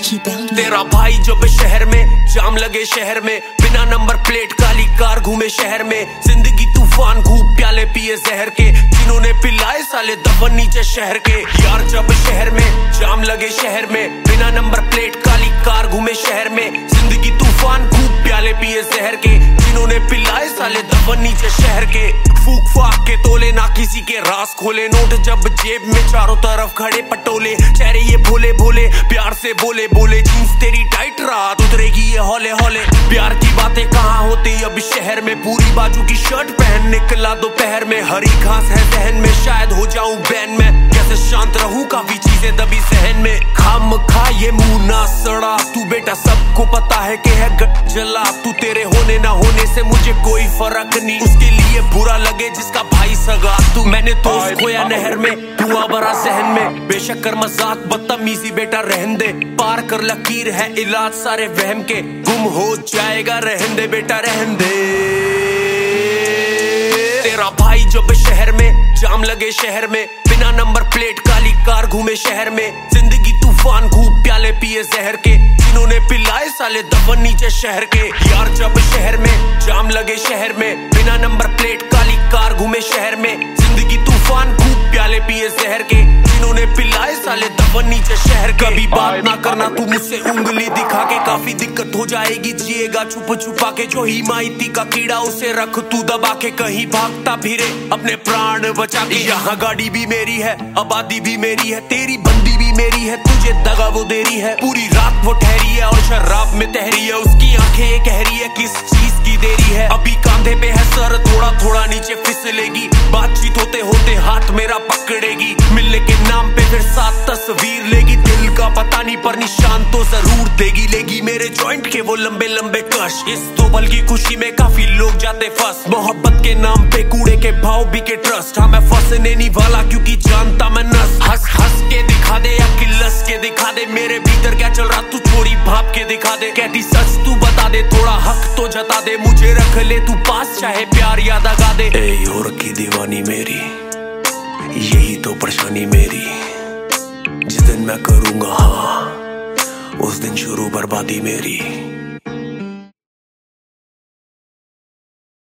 तेरा भाई जब शहर में जाम लगे शहर में, बिना नंबर प्लेट काली कार घूमे शहर में। जिंदगी तूफान खूब प्याले पिए जहर के, जिन्होंने पिलाए साले दफन नीचे शहर के। यार जब शहर में जाम लगे शहर में, बिना नंबर प्लेट काली कार घूमे शहर में। जिंदगी तूफान खूब प्याले पिए जहर के, जिन्होंने पिलाए साले दफन नीचे शहर के। फूक फाक के तोले ना किसी के राज खोले, नोट जब जेब में चारों तरफ खड़े पटोले। चेहरे ये भोले भोले प्यार से बोले बोले, जींस तेरी टाइट रात उतरेगी ये हौले हौले। प्यार की बातें कहाँ होती अब शहर में, पूरी बाजू की शर्ट पहन निकला दोपहर में। हरी घास है जहन में, शायद हो जाऊं बैन में। कैसे शांत रहूं काफी चीजें दबी सहन में। खाम खा ये मुंह ना सड़ा, तू बेटा सबको पता है कि है गट जला। तू तेरे होने ना होने से मुझे कोई फर्क नहीं, उसके लिए बुरा लगे जिसका भाई सगा तू। मैंने दोस्त खोया नहर में, कुआं भरा सहन में। बेशक कर मजाक बदतमीजी बेटा रहन दे, पार कर लकीर है इलाज सारे वहम के। गुम हो जाएगा रहन दे बेटा रहन दे। तेरा भाई जब शहर में जाम लगे शहर में, बिना नंबर प्लेट काली कार घूमे शहर में। जिंदगी तूफान खूब प्याले पिए जहर के, जिन्होंने पिलाए साले दफन नीचे शहर के। यार जब शहर में जाम लगे शहर में, बिना नंबर प्लेट काली कार घूमे शहर में। जिंदगी तूफान खूब प्याले पिए जहर के, जिन्होंने पिलाए साले दफन नीचे शहर के। कभी बात ना करना तू मुझसे उंगली दिखा के, काफी दिक्कत हो जाएगी जिएगा छुप छुपा के। जो हिमायती का कीड़ा उसे रख तू दबा के, कहीं भागता फिरे अपने प्राण बचा के। यहाँ गाड़ी भी मेरी है, आबादी भी मेरी है, तेरी बंदी भी मेरी है, तुझे दगा वो देरी है। पूरी रात वो ठहरी है और शराब में तहरी है, उसकी आंखें ये कह रही है किस चीज की देरी है। अभी कांधे पे है सर, थोड़ा थोड़ा नीचे फिसलेगी, बातचीत होते होते हाथ मेरा पकड़ेगी। मिलने के नाम पे फिर साथ तस्वीर लेगी, दिल का पता नहीं पर निशान तो जरूर देगी। लेगी मेरे जॉइंट के वो लंबे लंबे कश, इस दो पल की खुशी में काफी लोग जाते फंस। मोहब्बत के नाम पे कूड़े के भाव भी के ट्रस्ट, हाँ मैं फंसने नहीं वाला क्योंकि जानता मैं नस। हंस हंस के दिखा दे या किल्लस के दिखा दे, मेरे भीतर क्या चल रहा तू छोड़ी भाप के दिखा दे। कहती सच तू बता दे, थोड़ा हक तो जता दे, मुझे रख ले तू पास चाहे प्यार याद आगा दे। ए और की दीवानी मेरी, यही तो परेशानी मेरी। जिस दिन मैं करूंगा हाँ, उस दिन शुरू बर्बादी मेरी।